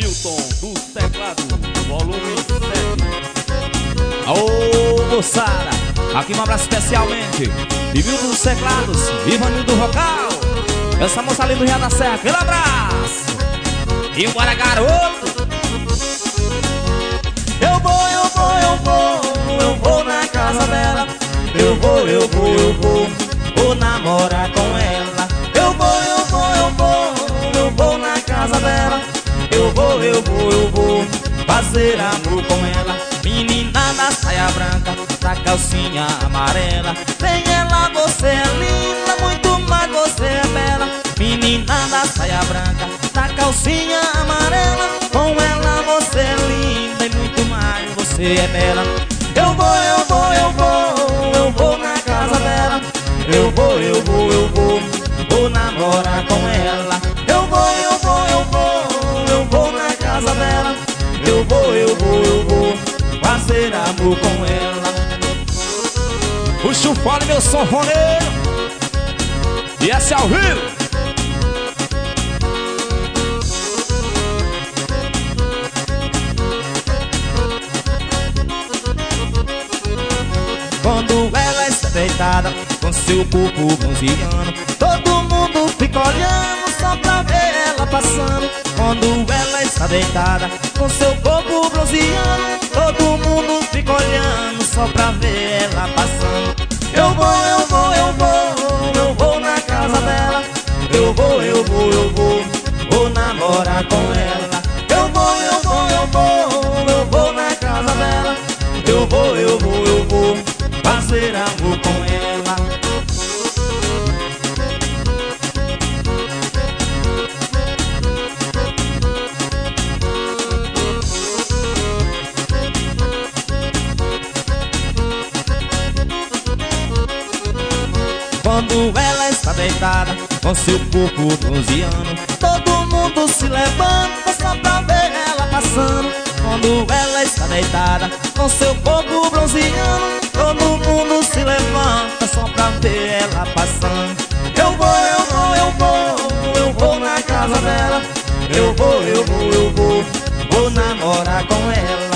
Milton dos teclados, volume 7. Aô, moçada, aqui um abraço especialmente de Milton dos teclados, Ivanildo do Rocal. Essa moça ali do Rio da Serra, aquele abraço. E bora, garoto. Eu vou na casa dela. Eu vou namorar com ela. Eu vou na casa dela. Eu vou fazer amor com ela. Menina da saia branca, da calcinha amarela. Sem ela você é linda, muito mais você é bela. Menina da saia branca, da calcinha amarela. Com ela você é linda e muito mais você é bela. Eu vou na casa dela. Eu vou namorar com ela. Eu vou na casa dela. Eu vou fazer amor com ela. Puxa o fole, meu sanfoneiro. E essa é ao vivo. Quando ela está deitada com seu corpo bronzeando, todo mundo fica olhando só pra ver ela passando. Quando ela está deitada com seu corpo bronzeando, todo mundo fica olhando só pra ver ela passando. Eu vou na casa dela. Eu vou namorar com ela. Eu vou na casa dela. Eu vou fazer amor com ela. Quando ela está deitada com seu corpo bronzeando, todo mundo se levanta só pra ver ela passando. Quando ela está deitada com seu corpo bronzeando, todo mundo se levanta só pra ver ela passando. Eu vou na casa dela. Eu vou namorar com ela.